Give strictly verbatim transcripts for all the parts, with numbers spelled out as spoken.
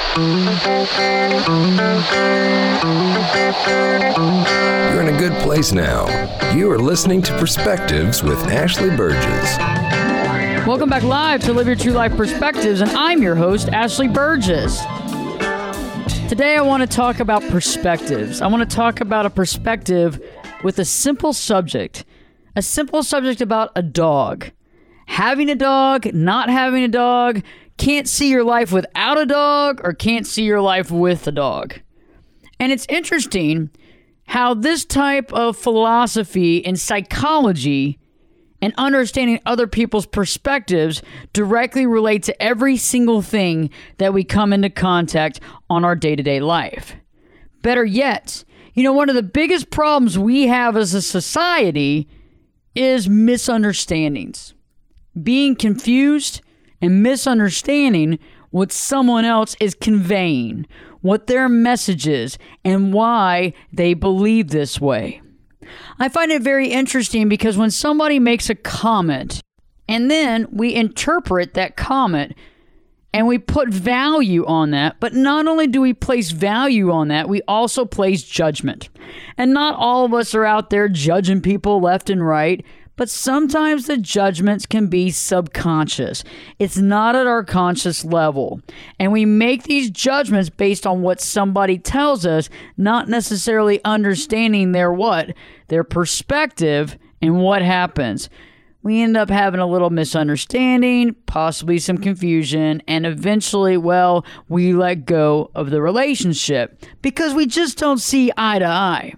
You're in a good place now. You are listening to Perspectives with Ashley Burgess. Welcome back live to Live Your True Life Perspectives, and I'm your host, Ashley Burgess. Today I want to talk about perspectives. I want to talk about a perspective with a simple subject. A simple subject about a dog. Having a dog, not having a dog, can't see your life without a dog, or can't see your life with a dog. And it's interesting how this type of philosophy in psychology and understanding other people's perspectives directly relate to every single thing that we come into contact on our day-to-day life. Better yet, you know, one of the biggest problems we have as a society is misunderstandings. Being confused and misunderstanding what someone else is conveying, what their message is, and why they believe this way. I find it very interesting because when somebody makes a comment and then we interpret that comment and we put value on that, but not only do we place value on that, we also place judgment. And not all of us are out there judging people left and right, but sometimes the judgments can be subconscious. It's not at our conscious level. And we make these judgments based on what somebody tells us, not necessarily understanding their what? Their perspective and what happens. We end up having a little misunderstanding, possibly some confusion, and eventually, well, we let go of the relationship because we just don't see eye to eye.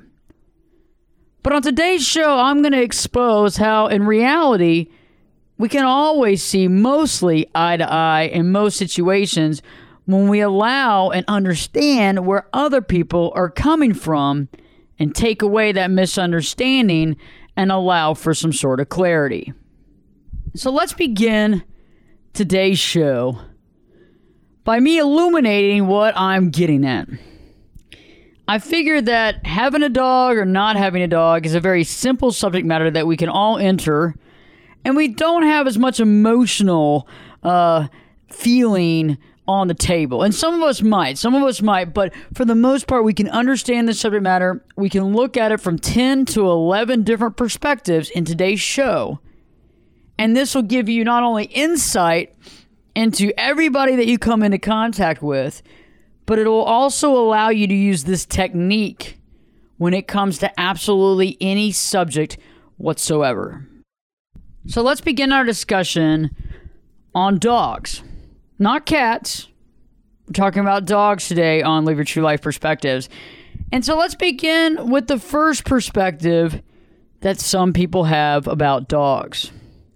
But on today's show, I'm going to expose how, in reality, we can always see mostly eye to eye in most situations when we allow and understand where other people are coming from and take away that misunderstanding and allow for some sort of clarity. So let's begin today's show by me illuminating what I'm getting at. I figure that having a dog or not having a dog is a very simple subject matter that we can all enter, and we don't have as much emotional uh, feeling on the table. And some of us might, some of us might, but for the most part, we can understand the subject matter. We can look at it from ten to eleven different perspectives in today's show. And this will give you not only insight into everybody that you come into contact with, but it will also allow you to use this technique when it comes to absolutely any subject whatsoever. So let's begin our discussion on dogs, not cats. We're talking about dogs today on Live Your True Life Perspectives. And so let's begin with the first perspective that some people have about dogs.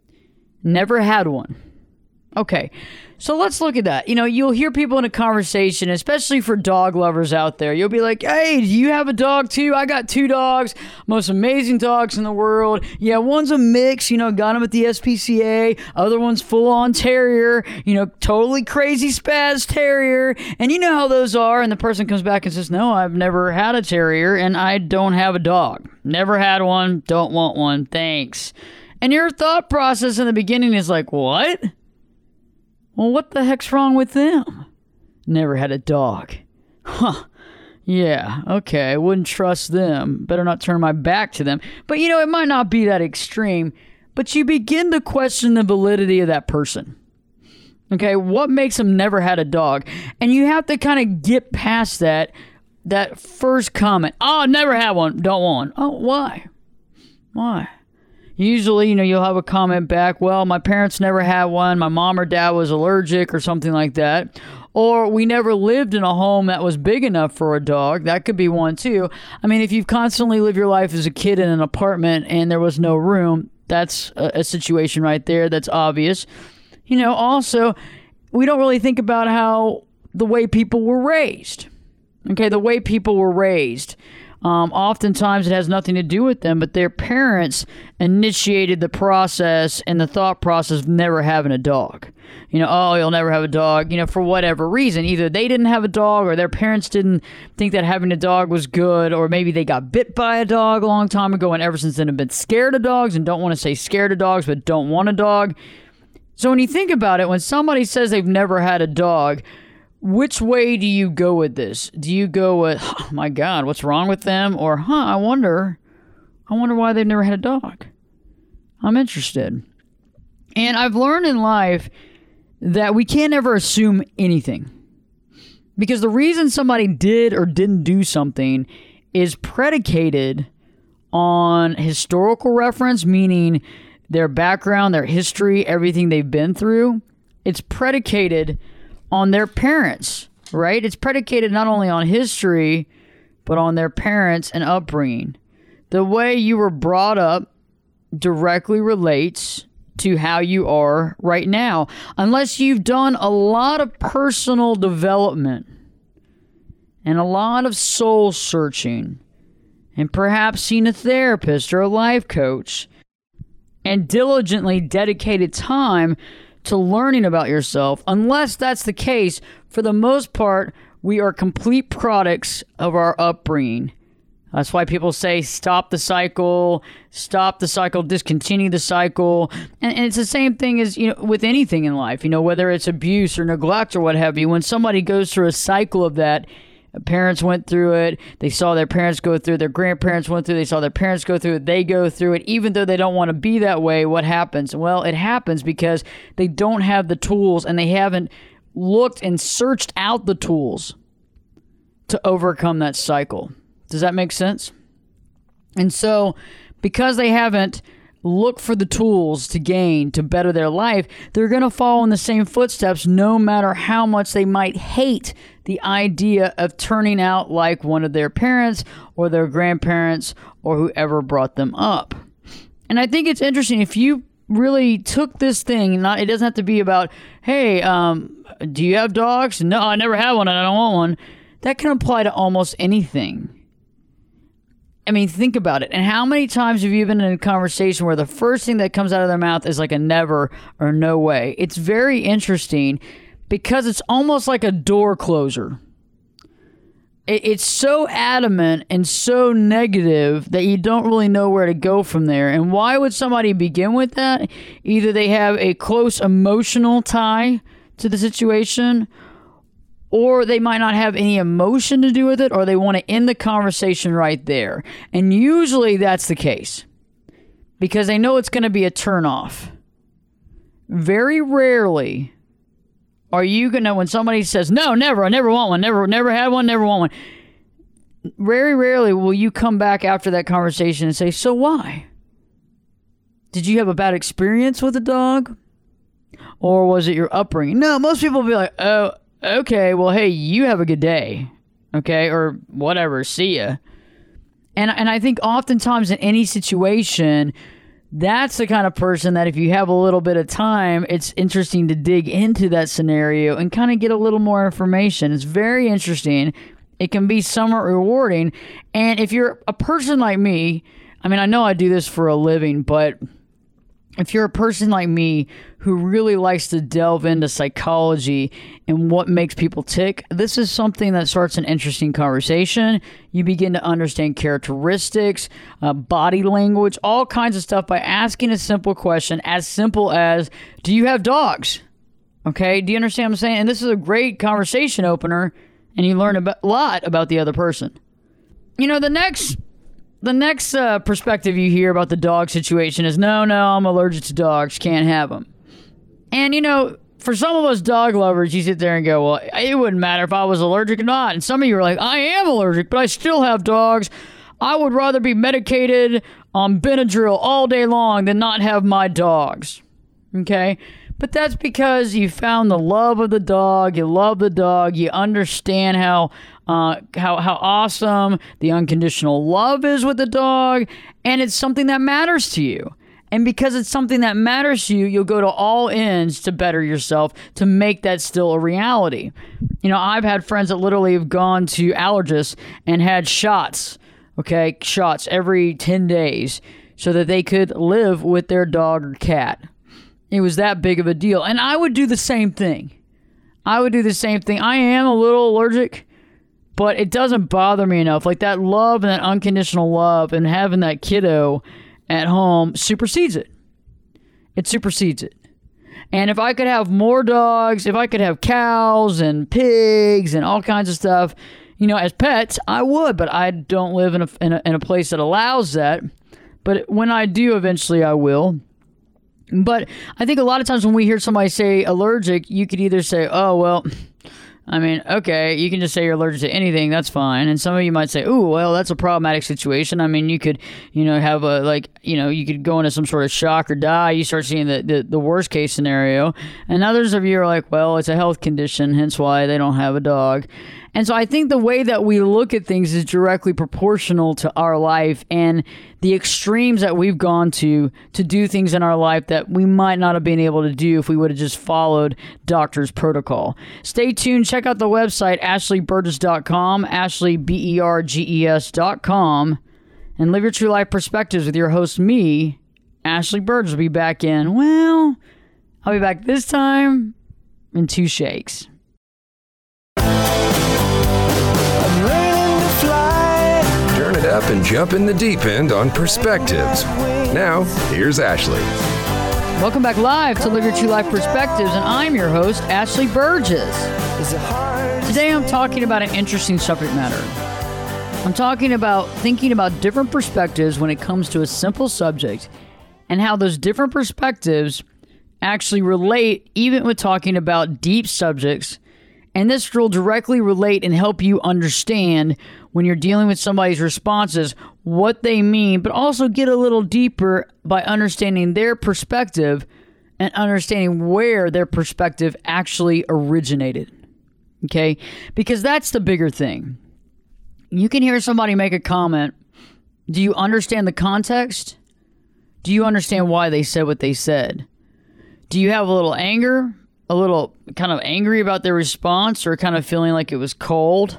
Never had one. Okay, so let's look at that. You know, you'll hear people in a conversation, especially for dog lovers out there. You'll be like, hey, do you have a dog too? I got two dogs, most amazing dogs in the world. Yeah, one's a mix, you know, got them at the S P C A. Other one's full-on terrier, you know, totally crazy spaz terrier. And you know how those are. And the person comes back and says, no, I've never had a terrier and I don't have a dog. Never had one, don't want one, thanks. And your thought process in the beginning is like, what? Well, what the heck's wrong with them? Never had a dog. Huh. Yeah, okay, I wouldn't trust them. Better not turn my back to them. But, you know, it might not be that extreme, but you begin to question the validity of that person. Okay, what makes them never had a dog? And you have to kind of get past that, that first comment. Oh, never had one, don't want one. Oh, why? Why? Usually, you know, you'll have a comment back, well, my parents never had one, my mom or dad was allergic or something like that. Or we never lived in a home that was big enough for a dog. That could be one too. I mean, if you've constantly lived your life as a kid in an apartment and there was no room, that's a, a situation right there that's obvious. You know, also, we don't really think about how the way people were raised. Okay, the way people were raised. Um, oftentimes it has nothing to do with them, but their parents initiated the process and the thought process of never having a dog. You know, oh, you'll never have a dog, you know, for whatever reason. Either they didn't have a dog or their parents didn't think that having a dog was good, or maybe they got bit by a dog a long time ago and ever since then have been scared of dogs and don't want to say scared of dogs, but don't want a dog. So when you think about it, when somebody says they've never had a dog, which way do you go with this? Do you go with, oh my God, what's wrong with them? Or, huh, I wonder, I wonder why they've never had a dog. I'm interested. And I've learned in life that we can't ever assume anything. Because the reason somebody did or didn't do something is predicated on historical reference, meaning their background, their history, everything they've been through. It's predicated on their parents, right? It's predicated not only on history, but on their parents and upbringing. The way you were brought up directly relates to how you are right now, unless you've done a lot of personal development and a lot of soul searching, and perhaps seen a therapist or a life coach, and diligently dedicated time to learning about yourself. Unless that's the case, for the most part, we are complete products of our upbringing. That's why people say stop the cycle, stop the cycle, discontinue the cycle. And, and it's the same thing as, you know, with anything in life, you know, whether it's abuse or neglect or what have you. When somebody goes through a cycle of that, parents went through it, they saw their parents go through it, their grandparents went through it, they saw their parents go through it, they go through it, even though they don't want to be that way, what happens? Well, it happens because they don't have the tools and they haven't looked and searched out the tools to overcome that cycle. Does that make sense? And so, because they haven't looked for the tools to gain, to better their life, they're going to follow in the same footsteps no matter how much they might hate the idea of turning out like one of their parents or their grandparents or whoever brought them up. And I think it's interesting if you really took this thing, not it doesn't have to be about, hey, um, do you have dogs? No, I never had one and I don't want one. That can apply to almost anything. I mean, think about it. And how many times have you been in a conversation where the first thing that comes out of their mouth is like a never or no way? It's very interesting because it's almost like a door closer. It's so adamant and so negative that you don't really know where to go from there. And why would somebody begin with that? Either they have a close emotional tie to the situation, or they might not have any emotion to do with it, or they want to end the conversation right there. And usually that's the case because they know it's going to be a turnoff. Very rarely are you going to, when somebody says, no, never, I never want one, never, never had one, never want one. Very rarely will you come back after that conversation and say, so why? Did you have a bad experience with a dog? Or was it your upbringing? No, most people will be like, oh, okay, well, hey, you have a good day, okay, or whatever, see ya. And and I think oftentimes in any situation, that's the kind of person that if you have a little bit of time, it's interesting to dig into that scenario and kind of get a little more information. It's very interesting. It can be somewhat rewarding. And if you're a person like me, I mean, I know I do this for a living, but if you're a person like me who really likes to delve into psychology and what makes people tick, this is something that starts an interesting conversation. You begin to understand characteristics, uh, body language, all kinds of stuff by asking a simple question as simple as, do you have dogs? Okay, do you understand what I'm saying? And this is a great conversation opener, and you learn a lot about the other person. You know, the next... The next uh, perspective you hear about the dog situation is, no, no, I'm allergic to dogs, can't have them. And, you know, for some of us dog lovers, you sit there and go, well, it wouldn't matter if I was allergic or not. And some of you are like, I am allergic, but I still have dogs. I would rather be medicated on Benadryl all day long than not have my dogs. Okay? But that's because you found the love of the dog, you love the dog, you understand how uh, how how awesome the unconditional love is with the dog, and it's something that matters to you. And because it's something that matters to you, you'll go to all ends to better yourself, to make that still a reality. You know, I've had friends that literally have gone to allergists and had shots, okay, shots every ten days so that they could live with their dog or cat. It was that big of a deal. And I would do the same thing. I would do the same thing. I am a little allergic, but it doesn't bother me enough. Like that love and that unconditional love and having that kiddo at home supersedes it. It supersedes it. And if I could have more dogs, if I could have cows and pigs and all kinds of stuff, you know, as pets, I would. But I don't live in a, in a, in a place that allows that. But when I do, eventually I will. But I think a lot of times when we hear somebody say allergic, you could either say, oh, well, I mean, okay, you can just say you're allergic to anything. That's fine. And some of you might say, ooh, well, that's a problematic situation. I mean, you could, you know, have a, like, you know, you could go into some sort of shock or die. You start seeing the, the, the worst case scenario. And others of you are like, well, it's a health condition, hence why they don't have a dog. And so I think the way that we look at things is directly proportional to our life and the extremes that we've gone to to do things in our life that we might not have been able to do if we would have just followed doctor's protocol. Stay tuned. Check out the website, ashley burgess dot com, Ashley, B E R G E S dot com, and live your true life perspectives with your host, me, Ashley Burgess. Will be back in, well, I'll be back this time in two shakes. Turn it up and jump in the deep end on Perspectives. Now, here's Ashley. Welcome back live to Live Your True Life Perspectives, and I'm your host, Ashley Burgess. Today I'm talking about an interesting subject matter. I'm talking about thinking about different perspectives when it comes to a simple subject and how those different perspectives actually relate even with talking about deep subjects. And this will directly relate and help you understand when you're dealing with somebody's responses, what they mean, but also get a little deeper by understanding their perspective and understanding where their perspective actually originated. Okay? Because that's the bigger thing. You can hear somebody make a comment. Do you understand the context? Do you understand why they said what they said? Do you have a little anger? A little kind of angry about their response, or kind of feeling like it was cold?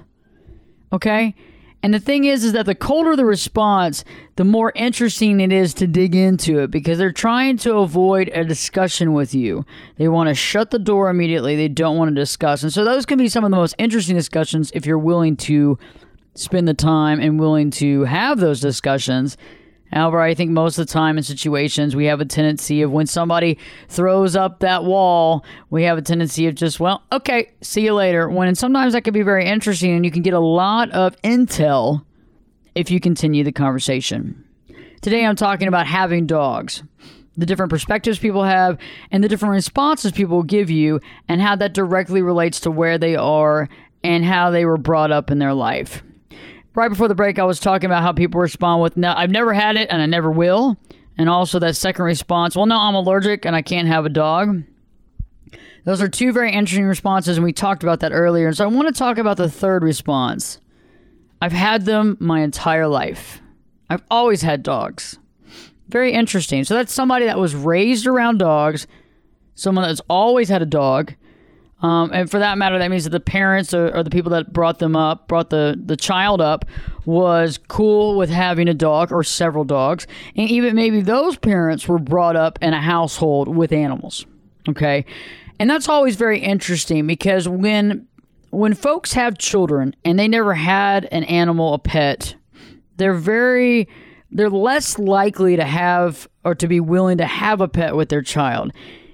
Okay? And the thing is, is that the colder the response, the more interesting it is to dig into it, because they're trying to avoid a discussion with you. They want to shut the door immediately. They don't want to discuss. And so those can be some of the most interesting discussions if you're willing to spend the time and willing to have those discussions. However, I think most of the time in situations, we have a tendency of when somebody throws up that wall, we have a tendency of just, well, okay, see you later. When and sometimes that can be very interesting, and you can get a lot of intel if you continue the conversation. Today, I'm talking about having dogs, the different perspectives people have, and the different responses people give you, and how that directly relates to where they are and how they were brought up in their life. Right before the break, I was talking about how people respond with, no, I've never had it and I never will. And also that second response, well, no, I'm allergic and I can't have a dog. Those are two very interesting responses, and we talked about that earlier. And so I want to talk about the third response. I've had them my entire life. I've always had dogs. Very interesting. So that's somebody that was raised around dogs, someone that's always had a dog. Um, and for that matter, that means that the parents or, or the people that brought them up, brought the, the child up, was cool with having a dog or several dogs. And even maybe those parents were brought up in a household with animals. Okay. And that's always very interesting, because when when folks have children and they never had an animal, a pet, they're very, they're less likely to have or to be willing to have a pet with their child.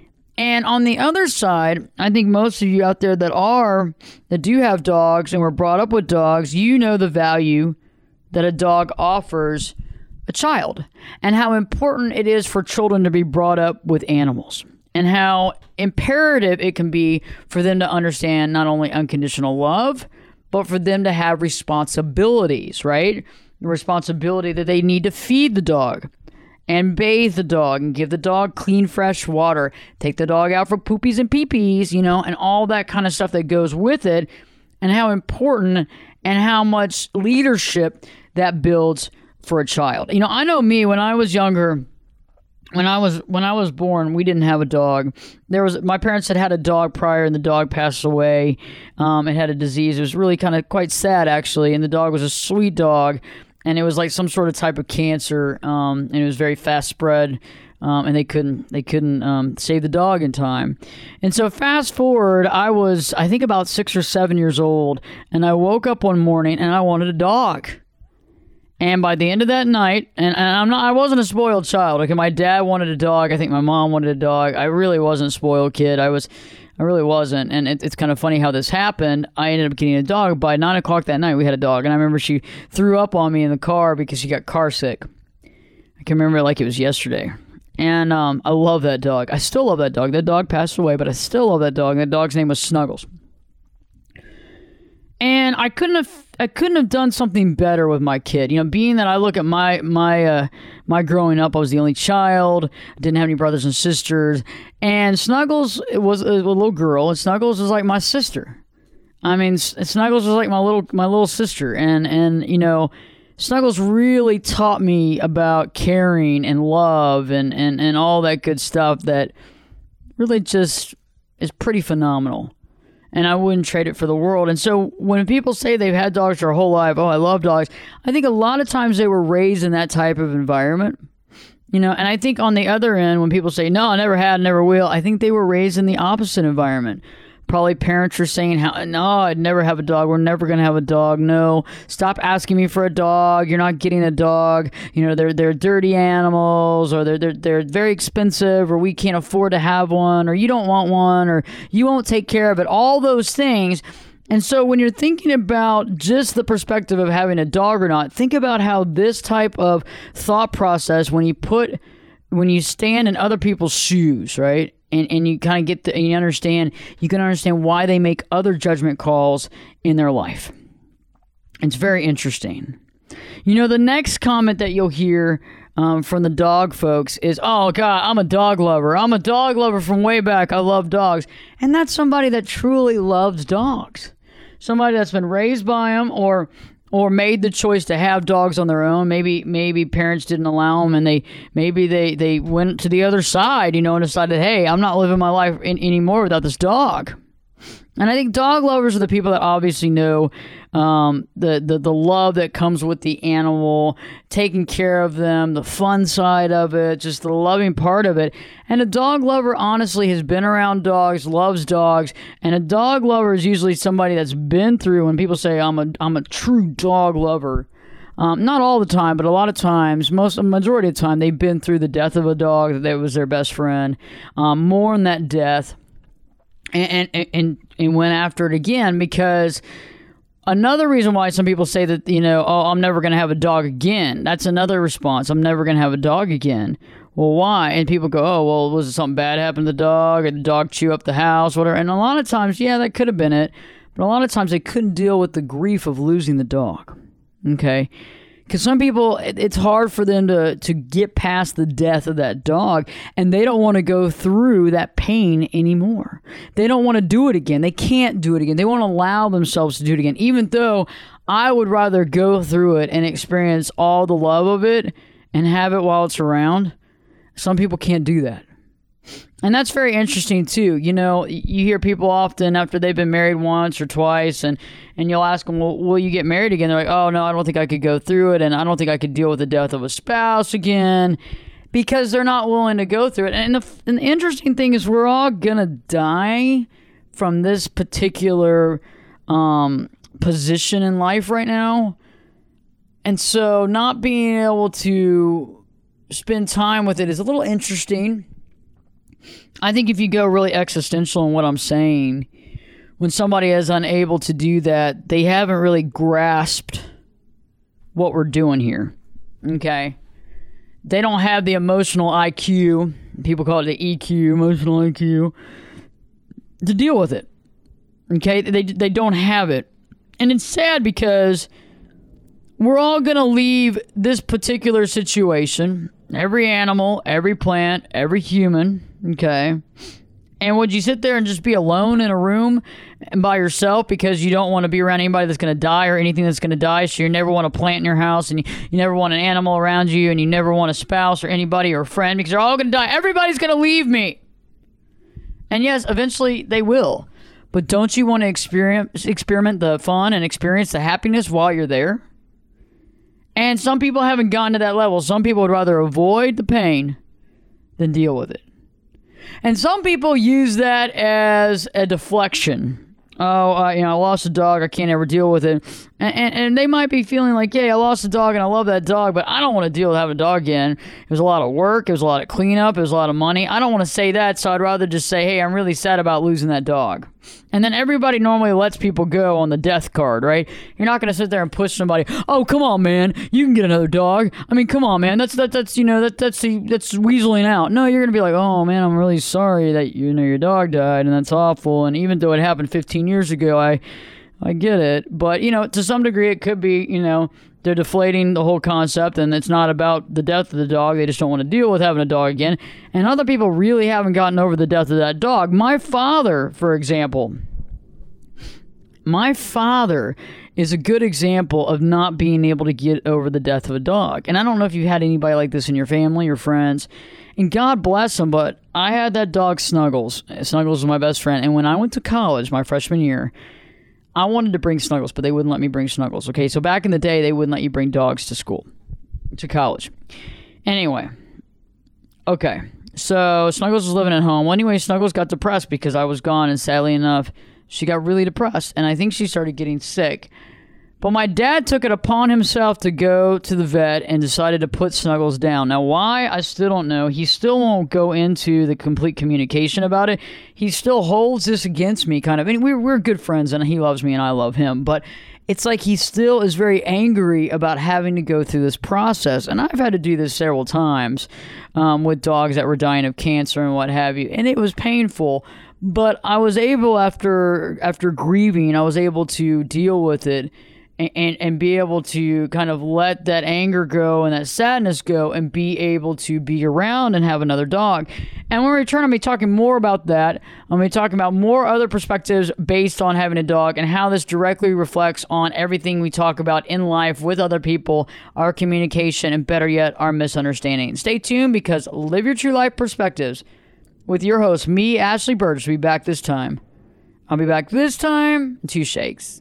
And on the other side, I think most of you out there that are, that do have dogs and were brought up with dogs, you know the value that a dog offers a child and how important it is for children to be brought up with animals and how imperative it can be for them to understand not only unconditional love, but for them to have responsibilities, right? The responsibility that they need to feed the dog and bathe the dog and give the dog clean, fresh water, take the dog out for poopies and pee-pees, you know, and all that kind of stuff that goes with it, and how important and how much leadership that builds for a child. You know, I know me, when I was younger, when I was when I was born, we didn't have a dog. There was my parents had had a dog prior, and the dog passed away. Um, it had a disease. It was really kind of quite sad, actually, and the dog was a sweet dog. And it was like some sort of type of cancer, um, and it was very fast spread, um, and they couldn't they couldn't um, save the dog in time. And so fast forward, I was I think about six or seven years old, and I woke up one morning and I wanted a dog. And by the end of that night, and, and I'm not, I wasn't a spoiled child. Okay, my dad wanted a dog. I think my mom wanted a dog. I really wasn't a spoiled kid. I was, I really wasn't. And it, it's kind of funny how this happened. I ended up getting a dog. By nine o'clock that night, we had a dog. And I remember she threw up on me in the car because she got car sick. I can remember it like it was yesterday. And um, I love that dog. I still love that dog. That dog passed away, but I still love that dog. That dog's name was Snuggles. And I couldn't have, I couldn't have done something better with my kid. You know, being that I look at my my uh, my growing up, I was the only child, didn't have any brothers and sisters, and Snuggles was a, a little girl, and Snuggles was like my sister. I mean, Snuggles was like my little my little sister, and and you know, Snuggles really taught me about caring and love and and and all that good stuff that really just is pretty phenomenal. And I wouldn't trade it for the world. And so when people say they've had dogs their whole life, oh, I love dogs, I think a lot of times they were raised in that type of environment. You know, and I think on the other end, when people say, no, I never had, never will, I think they were raised in the opposite environment. Probably parents are saying, "How? no, I'd never have a dog. We're never going to have a dog. No, stop asking me for a dog. You're not getting a dog. You know, they're they're dirty animals, or they're they're they're very expensive, or we can't afford to have one, or you don't want one, or you won't take care of it." All those things. And so when you're thinking about just the perspective of having a dog or not, think about how this type of thought process, when you put, when you stand in other people's shoes, right? And and you kind of get the, and you understand, you can understand why they make other judgment calls in their life. It's very interesting. You know, the next comment that you'll hear um, from the dog folks is, oh, God, I'm a dog lover. I'm a dog lover from way back. I love dogs. And that's somebody that truly loves dogs. Somebody that's been raised by them, or or made the choice to have dogs on their own. Maybe maybe parents didn't allow them, and they maybe they, they went to the other side, you know, and decided, hey, I'm not living my life in, anymore without this dog. And I think dog lovers are the people that obviously know um, the, the, the love that comes with the animal, taking care of them, the fun side of it, just the loving part of it. And a dog lover honestly has been around dogs, loves dogs, and a dog lover is usually somebody that's been through, when people say, I'm a, I'm a true dog lover. Um, not all the time, but a lot of times, most a majority of the time, they've been through the death of a dog that was their best friend, um, mourned that death, and, and, and, and went after it again. Because another reason why some people say that, you know, oh, I'm never going to have a dog again. That's another response. I'm never going to have a dog again. Well, why? And people go, oh, well, was it something bad happened to the dog? Or did the dog chew up the house? Whatever. And a lot of times, yeah, that could have been it. But a lot of times they couldn't deal with the grief of losing the dog. Okay? Because some people, it's hard for them to, to get past the death of that dog, and they don't want to go through that pain anymore. They don't want to do it again. They can't do it again. They won't allow themselves to do it again, even though I would rather go through it and experience all the love of it and have it while it's around. Some people can't do that. And that's very interesting too. You know, you hear people often after they've been married once or twice, and, and you'll ask them, well, will you get married again? They're like, oh, no, I don't think I could go through it, and I don't think I could deal with the death of a spouse again, because they're not willing to go through it. And the, and the interesting thing is, we're all going to die from this particular um, position in life right now. And so not being able to spend time with it is a little interesting. I think if you go really existential in what I'm saying, when somebody is unable to do that, they haven't really grasped what we're doing here. Okay? They don't have the emotional I Q, people call it the E Q, emotional I Q, to deal with it. Okay? They, they don't have it. And it's sad because we're all going to leave this particular situation, every animal, every plant, every human, okay? And would you sit there and just be alone in a room and by yourself because you don't want to be around anybody that's going to die or anything that's going to die? So you never want a plant in your house, and you, you never want an animal around you, and you never want a spouse or anybody or a friend, because they're all going to die. Everybody's going to leave me. And yes, eventually they will. But don't you want to experience, experiment the fun and experience the happiness while you're there? And some people haven't gotten to that level. Some people would rather avoid the pain than deal with it. And some people use that as a deflection. oh, uh, you know, I lost a dog, I can't ever deal with it. And, and, and they might be feeling like, yeah, I lost a dog and I love that dog, but I don't want to deal with having a dog again. It was a lot of work, it was a lot of cleanup, it was a lot of money. I don't want to say that, so I'd rather just say, hey, I'm really sad about losing that dog. And then everybody normally lets people go on the death card, right? You're not going to sit there and push somebody, oh, come on, man, you can get another dog. I mean, come on, man, that's, that, that's you know, that, that's the, that's weaseling out. No, you're going to be like, oh, man, I'm really sorry that, you know, your dog died, and that's awful. And even though it happened fifteen years ago, I... I get it, but, you know, to some degree it could be, you know, they're deflating the whole concept and it's not about the death of the dog. They just don't want to deal with having a dog again. And other people really haven't gotten over the death of that dog. My father, for example, my father is a good example of not being able to get over the death of a dog. And I don't know if you've had anybody like this in your family or friends, and God bless them, but I had that dog Snuggles. Snuggles was my best friend. And when I went to college my freshman year, I wanted to bring Snuggles, but they wouldn't let me bring Snuggles. Okay, so back in the day, they wouldn't let you bring dogs to school, to college. Anyway, okay, so Snuggles was living at home. Well, anyway, Snuggles got depressed because I was gone, and sadly enough, she got really depressed, and I think she started getting sick. But my dad took it upon himself to go to the vet and decided to put Snuggles down. Now, why? I still don't know. He still won't go into the complete communication about it. He still holds this against me, kind of. I mean, we're, we're good friends, and he loves me, and I love him. But it's like he still is very angry about having to go through this process. And I've had to do this several times um, with dogs that were dying of cancer and what have you. And it was painful. But I was able, after after grieving, I was able to deal with it. And, and be able to kind of let that anger go and that sadness go and be able to be around and have another dog. And when we return, I'm going to be talking more about that. I'm going to be talking about more other perspectives based on having a dog and how this directly reflects on everything we talk about in life with other people, our communication, and better yet, our misunderstanding. Stay tuned, because Live Your True Life Perspectives with your host, me, Ashley Burgess, will be back this time. I'll be back this time in two shakes.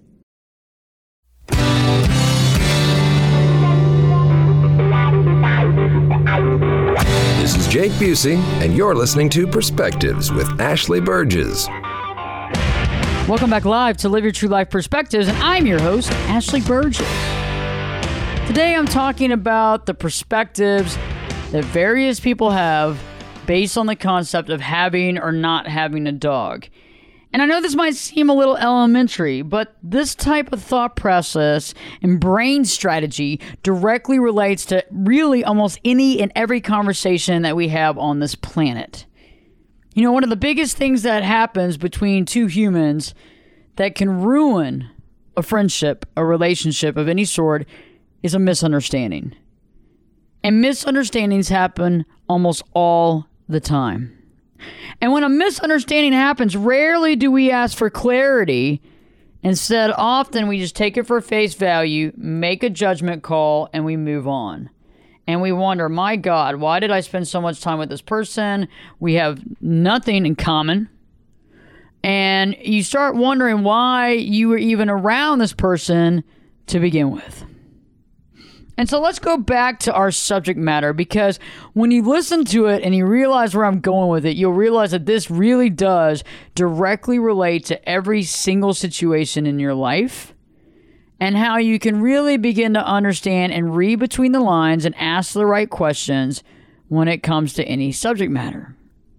This is Jake Busey, and you're listening to Perspectives with Ashley Burgess. Welcome back live to Live Your True Life Perspectives, and I'm your host, Ashley Burgess. Today I'm talking about the perspectives that various people have based on the concept of having or not having a dog. And I know this might seem a little elementary, but this type of thought process and brain strategy directly relates to really almost any and every conversation that we have on this planet. You know, one of the biggest things that happens between two humans that can ruin a friendship, a relationship of any sort, is a misunderstanding. And misunderstandings happen almost all the time. And when a misunderstanding happens, rarely do we ask for clarity. Instead, often we just take it for face value, make a judgment call, and we move on. And we wonder, my God, why did I spend so much time with this person? We have nothing in common. And you start wondering why you were even around this person to begin with. And so let's go back to our subject matter, because when you listen to it and you realize where I'm going with it, you'll realize that this really does directly relate to every single situation in your life, and how you can really begin to understand and read between the lines and ask the right questions when it comes to any subject matter.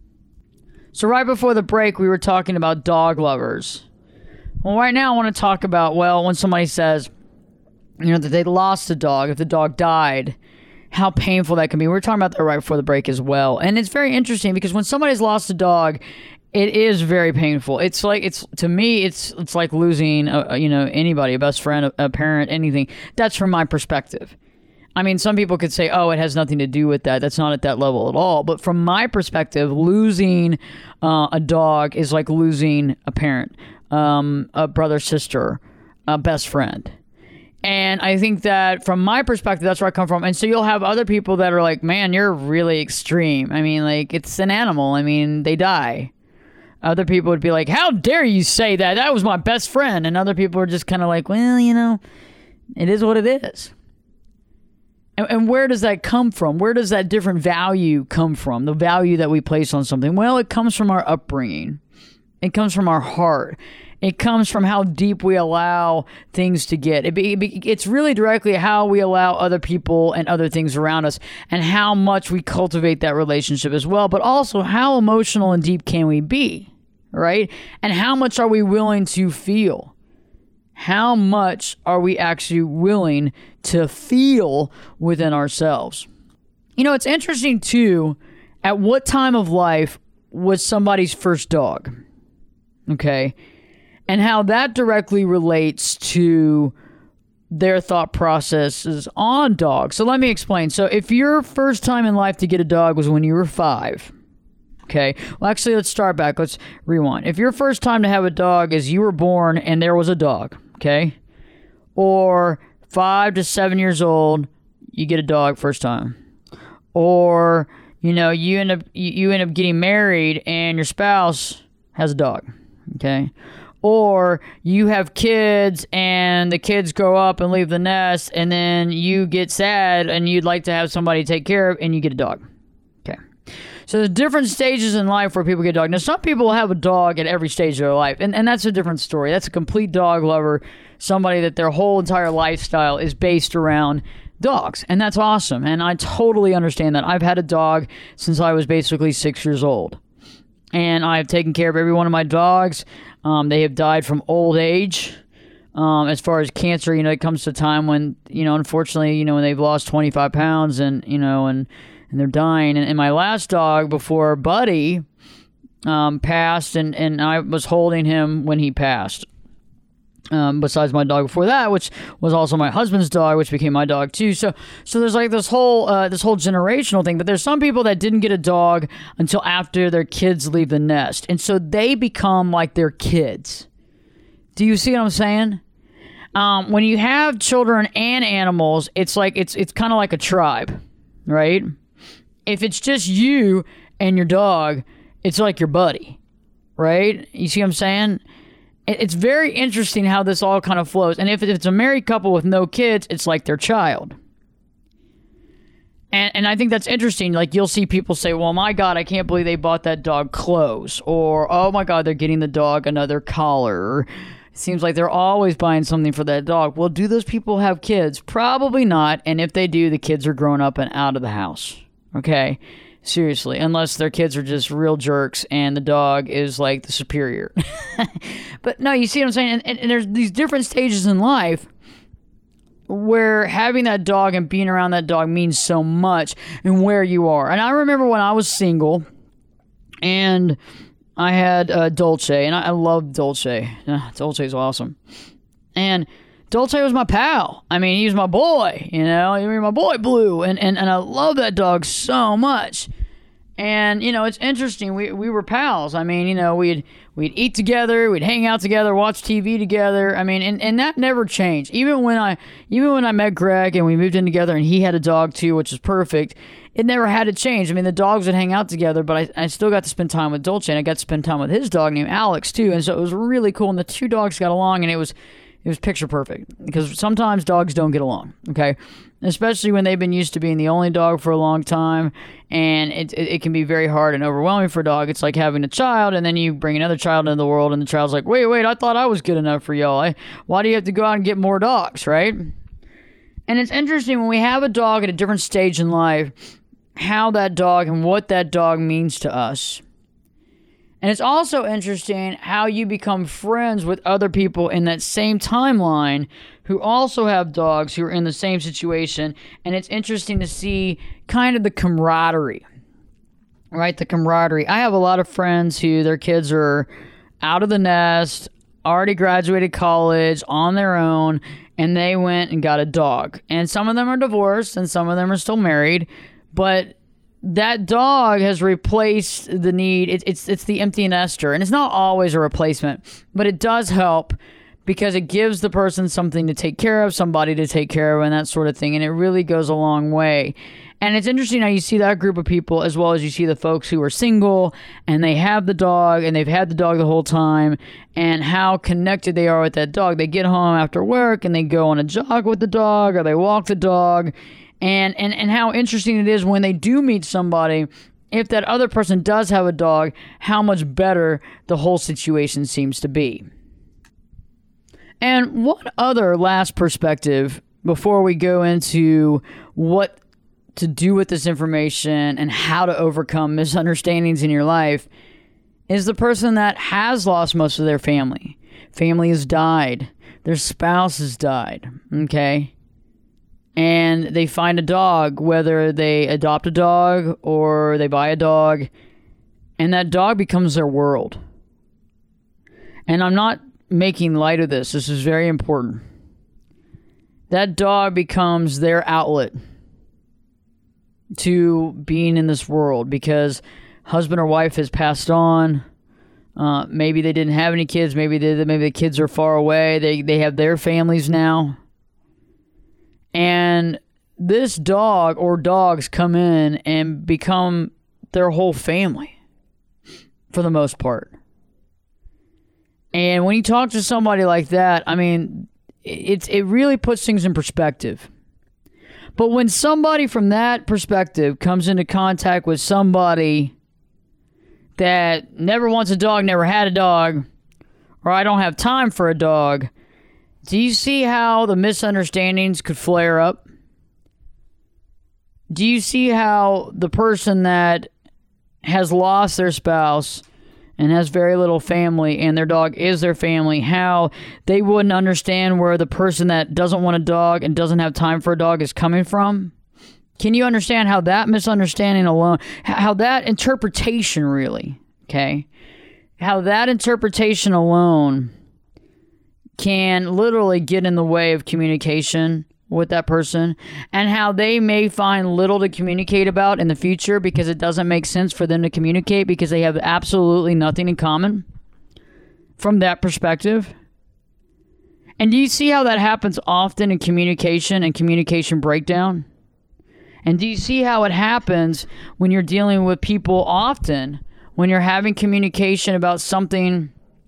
So right before the break, we were talking about dog lovers. Well, right now I want to talk about, well, when somebody says, you know, that they lost a dog, if the dog died, how painful that can be. We were talking about that right before the break as well. And it's very interesting, because when somebody's lost a dog, it is very painful. It's like, it's, to me, it's it's like losing, a, you know, anybody, a best friend, a, a parent, anything. That's from my perspective. I mean, some people could say, oh, it has nothing to do with that. That's not at that level at all. But from my perspective, losing uh, a dog is like losing a parent, um, a brother, sister, a best friend. And I think that from my perspective, that's where I come from. And so you'll have other people that are like, man, you're really extreme. I mean, like, it's an animal. I mean, they die. Other people would be like, how dare you say that? That was my best friend. And other people are just kind of like, well, you know, it is what it is. And, and where does that come from? Where does that different value come from? The value that we place on something? Well, it comes from our upbringing. It comes from our heart. It comes from how deep we allow things to get. It be, it's really directly how we allow other people and other things around us, and how much we cultivate that relationship as well, but also how emotional and deep can we be, right? And how much are we willing to feel? How much are we actually willing to feel within ourselves? You know, it's interesting too, at what time of life was somebody's first dog? Okay. And how that directly relates to their thought processes on dogs. So let me explain. So if your first time in life to get a dog was when you were five, okay. Well, actually, let's start back. Let's rewind. If your first time to have a dog is you were born and there was a dog, okay, or five to seven years old, you get a dog first time, or you know you end up you, you end up getting married and your spouse has a dog, okay. Or you have kids and the kids grow up and leave the nest, and then you get sad and you'd like to have somebody take care of, and you get a dog. Okay. So there's different stages in life where people get a dog. Now, some people have a dog at every stage of their life, and, and that's a different story. That's a complete dog lover, somebody that their whole entire lifestyle is based around dogs, and that's awesome. And I totally understand that. I've had a dog since I was basically six years old, and I've taken care of every one of my dogs. Um, they have died from old age. Um, as far as cancer, you know, it comes to a time when, you know, unfortunately, you know, when they've lost twenty-five pounds and, you know, and, and they're dying. And, and my last dog before Buddy um, passed, and, and I was holding him when he passed. Um, besides my dog before that, which was also my husband's dog, which became my dog too. So, so there's like this whole, uh, this whole generational thing. But there's some people that didn't get a dog until after their kids leave the nest, and so they become like their kids. Do you see what I'm saying? Um, when you have children and animals, it's like it's it's kind of like a tribe, right? If it's just you and your dog, it's like your buddy, right? You see what I'm saying? It's very interesting how this all kind of flows. And if it's a married couple with no kids, it's like their child. And and I think that's interesting. Like, you'll see people say, well, my God, I can't believe they bought that dog clothes. Or, oh my God, they're getting the dog another collar. Or, it seems like they're always buying something for that dog. Well, do those people have kids? Probably not. And if they do, the kids are grown up and out of the house. Okay? Seriously, unless their kids are just real jerks and the dog is like the superior. But no, you see what I'm saying? And, and, and there's these different stages in life where having that dog and being around that dog means so much, and where you are. And I remember when I was single and I had uh, Dolce, and I, I love Dolce. Uh, Dolce is awesome. And Dolce was my pal. I mean, he was my boy, you know, he was my boy Blue, and, and, and I love that dog so much. And, you know, it's interesting, we we were pals. I mean, you know, we'd we'd eat together, we'd hang out together, watch T V together. I mean, and, and that never changed. Even when I even when I met Greg and we moved in together and he had a dog too, which is perfect, it never had to change. I mean, the dogs would hang out together, but I, I still got to spend time with Dolce, and I got to spend time with his dog named Alex too. And so it was really cool, and the two dogs got along, and it was It was picture perfect, because sometimes dogs don't get along, okay? Especially when they've been used to being the only dog for a long time, and it, it, it can be very hard and overwhelming for a dog. It's like having a child, and then you bring another child into the world, and the child's like, wait, wait, I thought I was good enough for y'all. I, why do you have to go out and get more dogs, right? And it's interesting when we have a dog at a different stage in life, how that dog and what that dog means to us. And it's also interesting how you become friends with other people in that same timeline who also have dogs who are in the same situation. And it's interesting to see kind of the camaraderie, right? The camaraderie. I have a lot of friends who their kids are out of the nest, already graduated college, on their own, and they went and got a dog. And some of them are divorced and some of them are still married, but that dog has replaced the need. It, it's it's the empty nester, and it's not always a replacement, but it does help because it gives the person something to take care of, somebody to take care of, and that sort of thing, and it really goes a long way. And it's interesting how you see that group of people as well as you see the folks who are single and they have the dog and they've had the dog the whole time, and how connected they are with that dog. They get home after work and they go on a jog with the dog, or they walk the dog. And, and and how interesting it is when they do meet somebody, if that other person does have a dog, how much better the whole situation seems to be. And one other last perspective before we go into what to do with this information and how to overcome misunderstandings in your life is the person that has lost most of their family. Family has died. Their spouse has died, okay? And they find a dog, whether they adopt a dog or they buy a dog, and that dog becomes their world. And I'm not making light of this. This is very important. That dog becomes their outlet to being in this world because husband or wife has passed on. Uh, maybe they didn't have any kids. Maybe they did. Maybe the kids are far away. They they have their families now. And this dog or dogs come in and become their whole family for the most part. And when you talk to somebody like that, I mean, it, it really puts things in perspective. But when somebody from that perspective comes into contact with somebody that never wants a dog, never had a dog, or I don't have time for a dog, do you see how the misunderstandings could flare up? Do you see how the person that has lost their spouse and has very little family and their dog is their family, how they wouldn't understand where the person that doesn't want a dog and doesn't have time for a dog is coming from? Can you understand how that misunderstanding alone, how that interpretation really, okay, how that interpretation alone can literally get in the way of communication with that person, and how they may find little to communicate about in the future because it doesn't make sense for them to communicate because they have absolutely nothing in common from that perspective? And do you see how that happens often in communication and communication breakdown? And do you see how it happens when you're dealing with people often, when you're having communication about something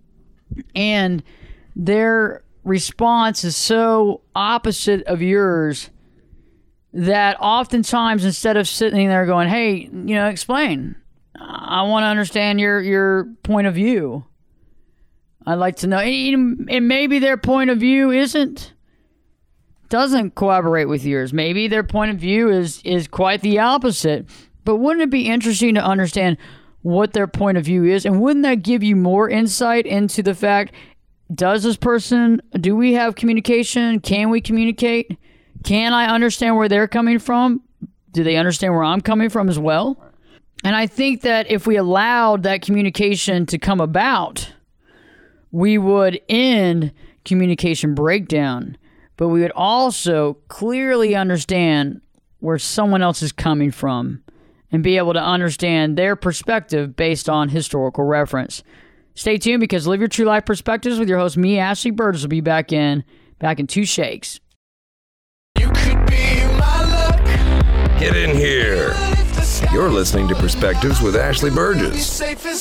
and their response is so opposite of yours that oftentimes instead of sitting there going, hey, you know, explain. I want to understand your, your point of view. I'd like to know. And maybe their point of view isn't, doesn't corroborate with yours. Maybe their point of view is, is quite the opposite. But wouldn't it be interesting to understand what their point of view is? And wouldn't that give you more insight into the fact, does this person, do we have communication? Can we communicate? Can I understand where they're coming from? Do they understand where I'm coming from as well? And I think that if we allowed that communication to come about, we would end communication breakdown, but we would also clearly understand where someone else is coming from and be able to understand their perspective based on historical reference. Stay tuned because Live Your True Life Perspectives with your host, me, Ashley Burgess, will be back in, back in two shakes. You could be my luck. Get in here. You're listening to Perspectives with Ashley Burgess.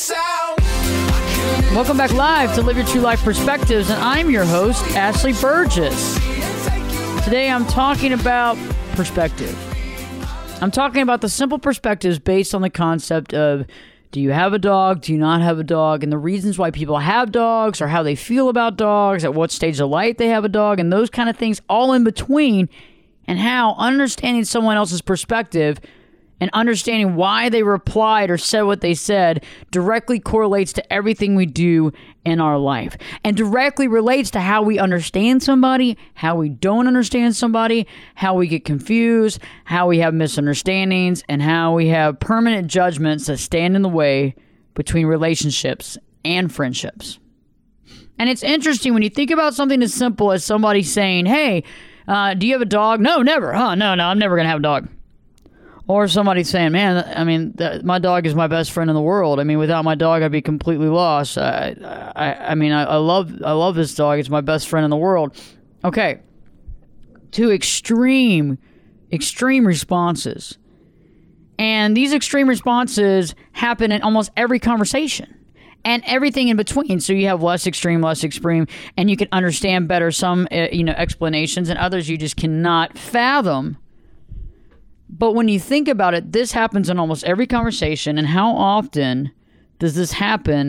Welcome back live to Live Your True Life Perspectives, and I'm your host, Ashley Burgess. Today I'm talking about perspective. I'm talking about the simple perspectives based on the concept of, do you have a dog? Do you not have a dog? And the reasons why people have dogs, or how they feel about dogs, at what stage of life they have a dog, and those kind of things all in between, and how understanding someone else's perspective and understanding why they replied or said what they said directly correlates to everything we do in our life, and directly relates to how we understand somebody, how we don't understand somebody, how we get confused, how we have misunderstandings, and how we have permanent judgments that stand in the way between relationships and friendships. And it's interesting when you think about something as simple as somebody saying, hey, uh, do you have a dog? No, never. Huh? No, no, I'm never going to have a dog. Or somebody saying, man, I mean, th- my dog is my best friend in the world. I mean, without my dog, I'd be completely lost. I, I, I mean, I, I love, I love this dog. It's my best friend in the world. Okay. Two extreme, extreme responses. And these extreme responses happen in almost every conversation and everything in between. So you have less extreme, less extreme, and you can understand better some, uh, you know, explanations, and others you just cannot fathom. But when you think about it, this happens in almost every conversation. And how often does this happen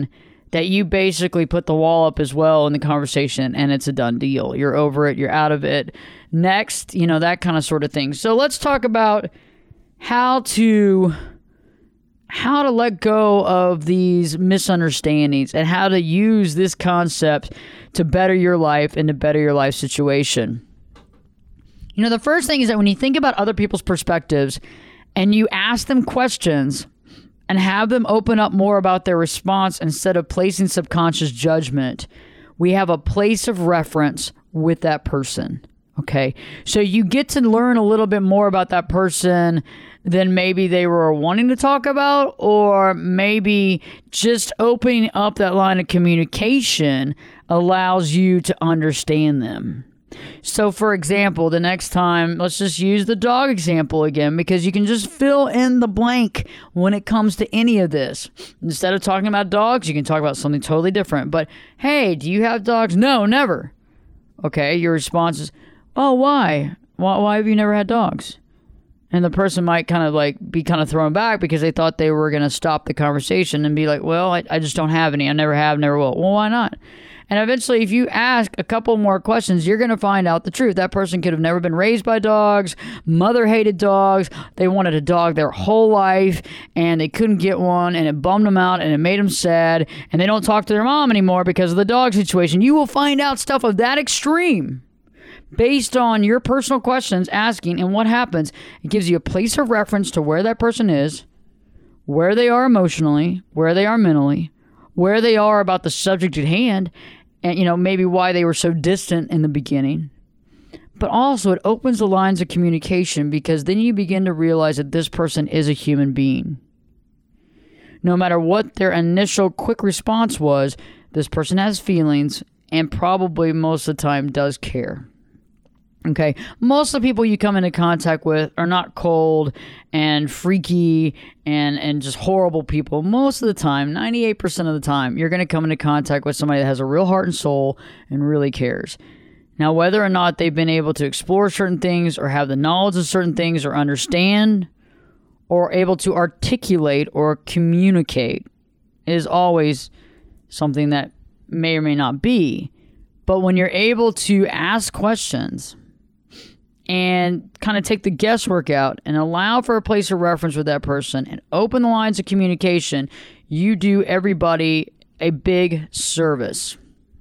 that you basically put the wall up as well in the conversation and it's a done deal. You're over it. You're out of it. Next, you know, that kind of sort of thing. So let's talk about how to how to let go of these misunderstandings and how to use this concept to better your life and to better your life situation. You know, the first thing is that when you think about other people's perspectives and you ask them questions and have them open up more about their response instead of placing subconscious judgment, we have a place of reference with that person. Okay, so you get to learn a little bit more about that person than maybe they were wanting to talk about, or maybe just opening up that line of communication allows you to understand them. So, for example, the next time, let's just use the dog example again, because you can just fill in the blank when it comes to any of this. Instead of talking about dogs, you can talk about something totally different. But, hey, do you have dogs? No, never. Okay, your response is, oh, why? Why, why have you never had dogs? And the person might kind of like be kind of thrown back because they thought they were going to stop the conversation and be like, well, I, I just don't have any. I never have, never will. Well, why not? And eventually, if you ask a couple more questions, you're going to find out the truth. That person could have never been raised by dogs. Mother hated dogs. They wanted a dog their whole life, and they couldn't get one, and it bummed them out, and it made them sad, and they don't talk to their mom anymore because of the dog situation. You will find out stuff of that extreme based on your personal questions asking, and what happens, it gives you a place of reference to where that person is, where they are emotionally, where they are mentally, where they are about the subject at hand, and, you know, maybe why they were so distant in the beginning. But also it opens the lines of communication, because then you begin to realize that this person is a human being. No matter what their initial quick response was, this person has feelings and probably most of the time does care. Okay, most of the people you come into contact with are not cold and freaky and, and just horrible people. Most of the time, ninety-eight percent of the time, you're going to come into contact with somebody that has a real heart and soul and really cares. Now, whether or not they've been able to explore certain things or have the knowledge of certain things or understand or able to articulate or communicate is always something that may or may not be. But when you're able to ask questions and kind of take the guesswork out and allow for a place of reference with that person and open the lines of communication, you do everybody a big service.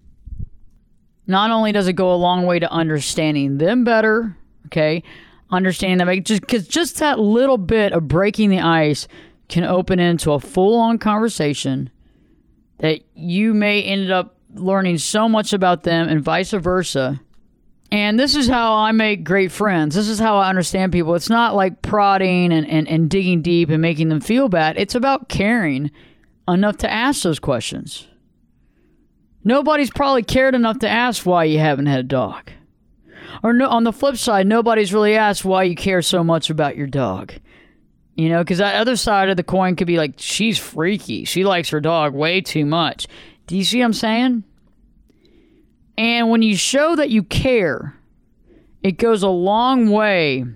Not only does it go a long way to understanding them better, okay, understanding them, just because just that little bit of breaking the ice can open into a full-on conversation that you may end up learning so much about them and vice versa. And this is how I make great friends. This is how I understand people. It's not like prodding and, and, and digging deep and making them feel bad. It's about caring enough to ask those questions. Nobody's probably cared enough to ask why you haven't had a dog. Or no, on the flip side, nobody's really asked why you care so much about your dog. You know, because that other side of the coin could be like, she's freaky. She likes her dog way too much. Do you see what I'm saying? And when you show that you care, it goes a long way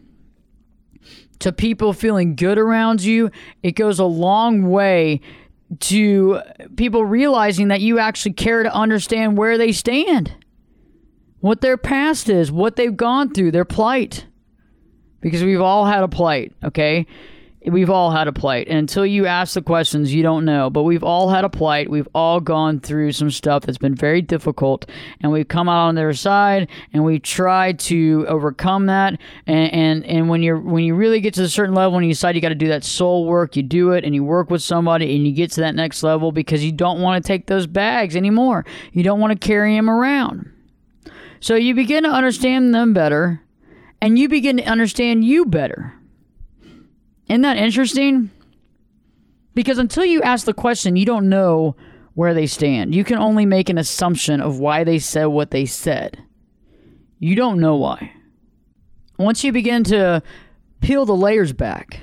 to people feeling good around you. It goes a long way to people realizing that you actually care to understand where they stand, what their past is, what they've gone through, their plight. Because we've all had a plight, okay? We've all had a plight. And until you ask the questions, you don't know. But we've all had a plight. We've all gone through some stuff that's been very difficult. And we've come out on the other side, and we've tried to overcome that. And and, and when you're when you really get to a certain level and you decide you got to do that soul work, you do it, and you work with somebody, and you get to that next level because you don't want to take those bags anymore. You don't want to carry them around. So you begin to understand them better, and you begin to understand you better. Isn't that interesting? Because until you ask the question, you don't know where they stand. You can only make an assumption of why they said what they said. You don't know why. Once you begin to peel the layers back,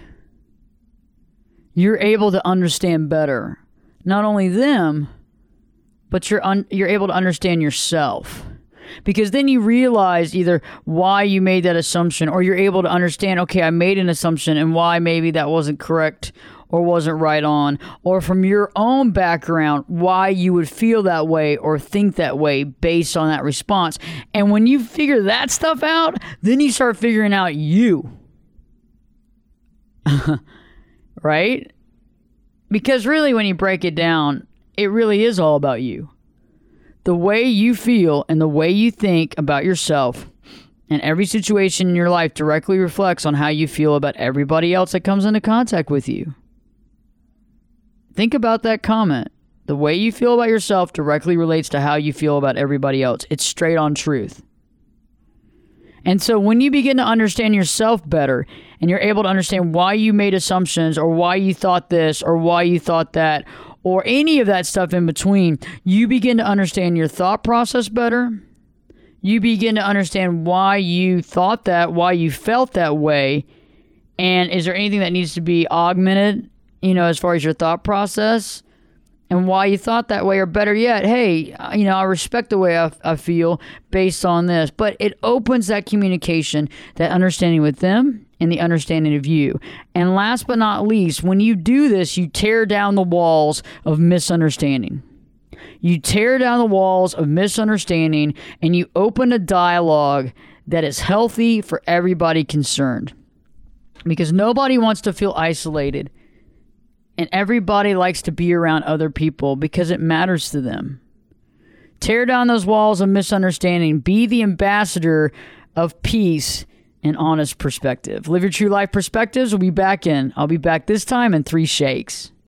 you're able to understand better not only them, but you're un- you're able to understand yourself. Because then you realize either why you made that assumption, or you're able to understand, okay, I made an assumption and why maybe that wasn't correct, or wasn't right on, or from your own background, why you would feel that way or think that way based on that response. And when you figure that stuff out, then you start figuring out you. Right? Because really, when you break it down, it really is all about you. The way you feel and the way you think about yourself and every situation in your life directly reflects on how you feel about everybody else that comes into contact with you. Think about that comment. The way you feel about yourself directly relates to how you feel about everybody else. It's straight on truth. And so when you begin to understand yourself better and you're able to understand why you made assumptions or why you thought this or why you thought that or any of that stuff in between, you begin to understand your thought process better. You begin to understand why you thought that, why you felt that way, and is there anything that needs to be augmented, you know, as far as your thought process, and why you thought that way, or better yet, hey, you know, I respect the way I, I feel based on this. But it opens that communication, that understanding with them, and the understanding of you. And last but not least, when you do this, you tear down the walls of misunderstanding. You tear down the walls of misunderstanding and you open a dialogue that is healthy for everybody concerned. Because nobody wants to feel isolated. And everybody likes to be around other people because it matters to them. Tear down those walls of misunderstanding. Be the ambassador of peace and honest perspective. Live your true life perspectives. We'll be back in. I'll be back this time in three shakes.